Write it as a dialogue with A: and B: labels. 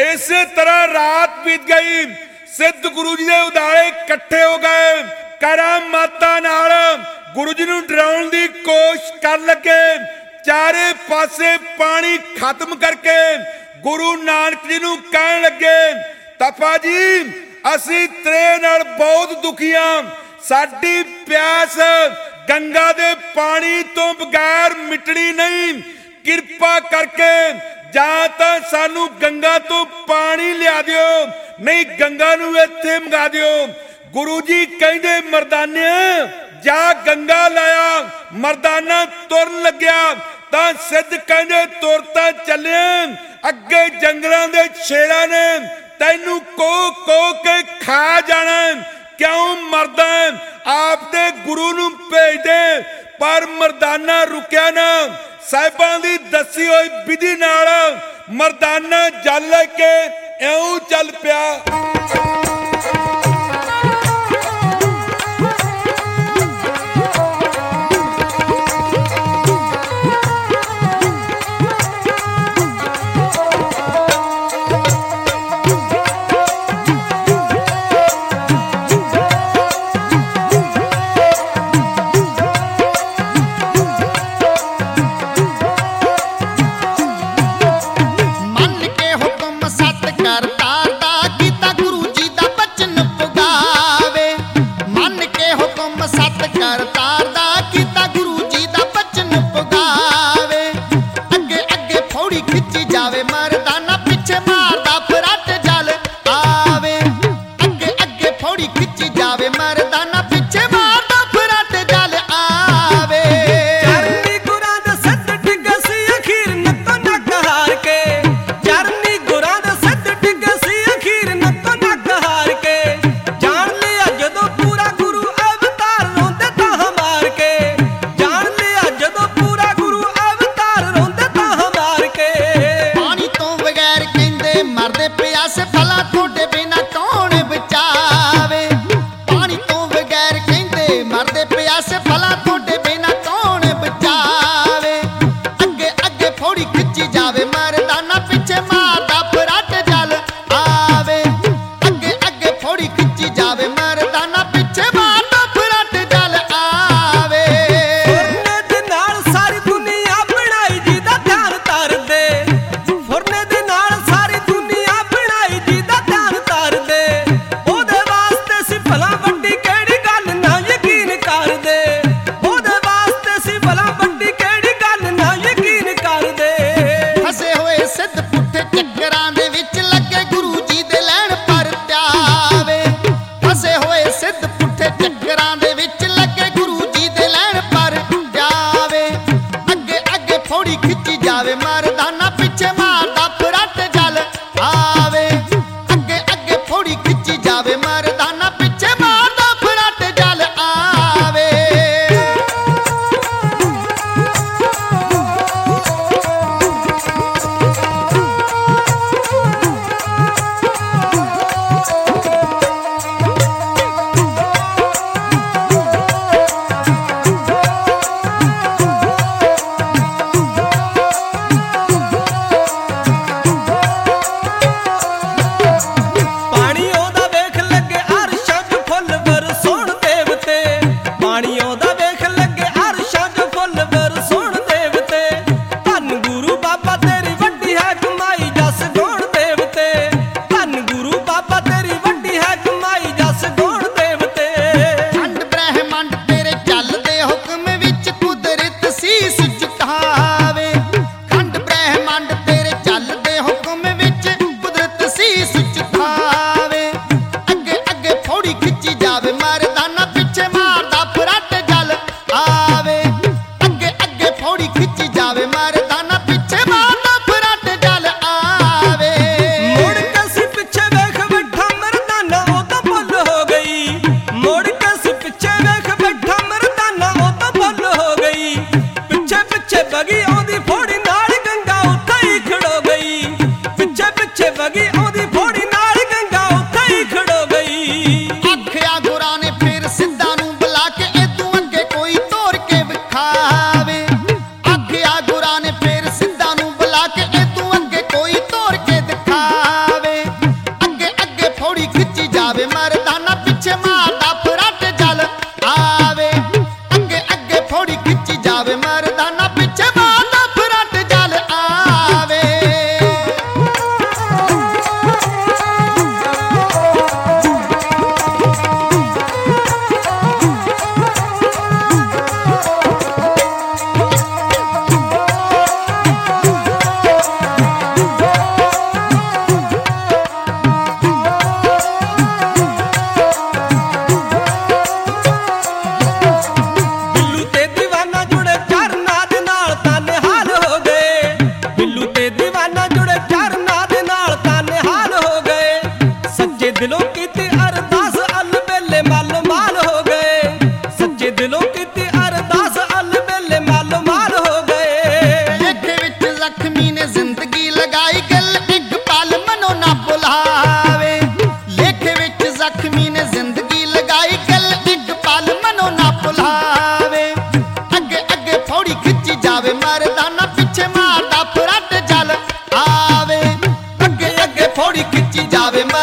A: इसे तरह रात बीत गई। सिद्ध गुरु जी दे उदाले इकट्ठे हो गए। करामातां नाल गुरु जी नूं डराउण दी कोशिश कर लगे। चारे पासे पानी खत्म करके गुरु नानक जी नूं कहण लगे, तपा जी असीं तेरे नाल बहुत दुखी हां। साडी प्यास गंगा दे पानी तो बगैर मिटनी नहीं। किरपा करके जां तां सानू गंगा तो पानी लिया दिओ, नहीं गंगा नूं इत्थे मंगा दिओ। गुरु जी कहंदे मर्दाने जा गंगा लाया। मर्दाना तुरन लग्या तां सिद्ध कहंदे तुर तां चलिया, अगे जंगलां दे शेरां ने तैनू को के खा जाना। क्यों मरदा आप दे गुरु नूं भेज दे। पर मर्दाना रुकिया ना। साहिबां दी दसी होई विधि नाल मर्दाना जल के इउं चल पिया।
B: आखे गुरां ने फिर सिद्धां नूं बुला के ए तू अगे कोई तोड़ के दिखावे। ਪੌੜੀ ਖਿੱਚੀ ਜਾਵੇ